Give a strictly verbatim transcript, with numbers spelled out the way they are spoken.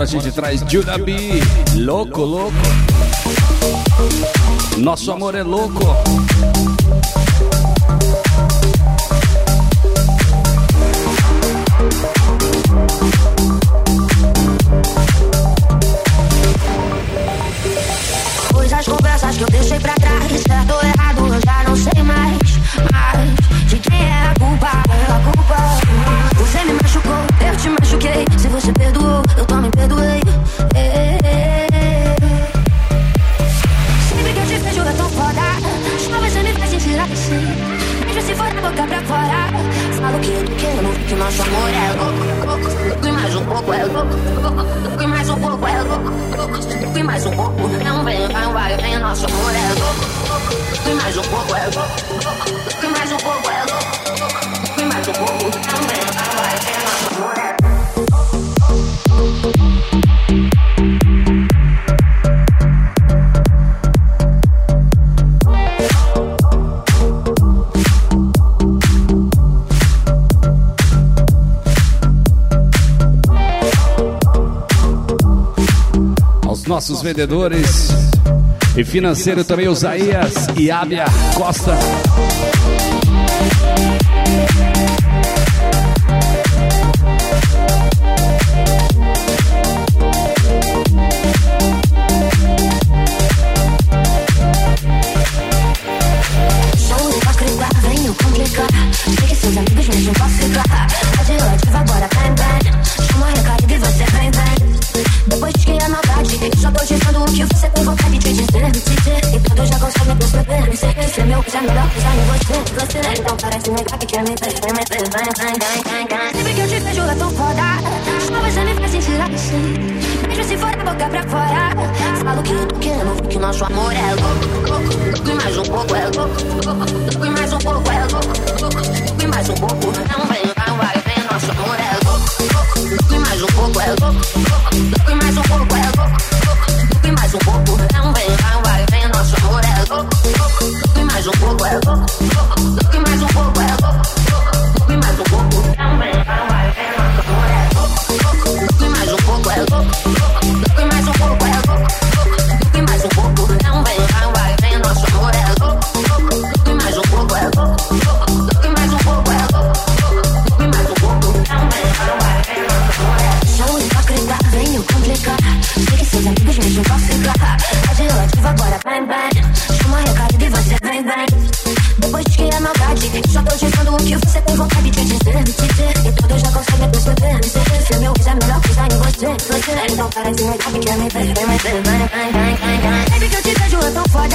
gente traz Judah B, louco, louco. Nosso amor é louco. Coisas, conversas que eu deixei pra trás, certo ou errado eu já não sei mais. Mas de quem é a culpa? É a culpa. Você me machucou, eu te machuquei. Se você perdoou, eu também perdoei. É, é, é. Sempre que eu te vejo é tão foda. Só você me faz sentir assim. Mesmo se for da boca pra fora. Falo que eu tô querendo, que nosso amor é louco, louco, louco e mais um pouco é louco, louco, louco e mais um pouco é louco, louco, louco e mais um pouco. Não vem, vai, vai, vem, nosso amor é louco, louco, louco e mais um pouco é louco, louco, louco e mais um pouco é louco, louco, louco e mais um pouco. Não vem, vai, vai, vem, nosso amor é louco. Nossos vendedores e financeiro também, o Zaías e Ábia Costa. Show de acreditar, venho complicar. Sei seus amigos mesmo posso ficar. Radioativa agora, bem, bem. Chama a recaída e você vem, vem. Depois que a maldade, eu só tô dizendo o que você tem vontade de dizer, de dizer. E todos já conseguem perceber. Sei que esse é meu, que já melhor que já em você. Você então parece negar que quer me ver, vem, me ver, vem, vem, vem, vem, vem. Sempre que eu te vejo é tão foda. Só você me faz sentir assim. Mesmo se for da boca pra fora. Falo que eu tô querendo, que nosso amor é louco, louco, louco e mais um pouco é louco, louco, louco e mais um pouco é louco, louco, louco e mais um pouco. Não vem, vai, vai, vem, nosso amor é louco, louco, louco e mais um pouco é louco, louco, louco e mais um pouco é louco, louco, louco e mais um pouco. Não vem, vai, vai, vem, nosso amor é louco, louco, louco e mais um pouco é louco, louco, louco e mais um pouco é louco, louco, louco e mais um pouco. Não vem, vai, vai, vem, nosso amor é louco, louco, louco e mais um pouco é louco, louco, louco e mais um pouco é louco, louco, louco e mais um pouco. Não vem, vai, vai, vem, nosso amor é louco, louco, louco e mais um pouco é louco, louco, louco e mais um pouco é louco, louco, louco e mais um pouco. Não vem, vai, vai, vem, nosso amor é louco. Show de acreditar, venho complicar. Sei que seus amigos mesmo posso ficar. Radioativa agora, bem, bem. Chama a recaída e você vem, vem. Depois que é maldade, eu só tô dizendo o que você tem vontade de dizer, de dizer. E todos já conseguem perceber. Sei que esse é meu, que já melhor que já em você, você. Então parece negar que quer me ver, vem, me ver, vem, vem, vem, vem, vem. Sempre que eu te vejo é tão foda.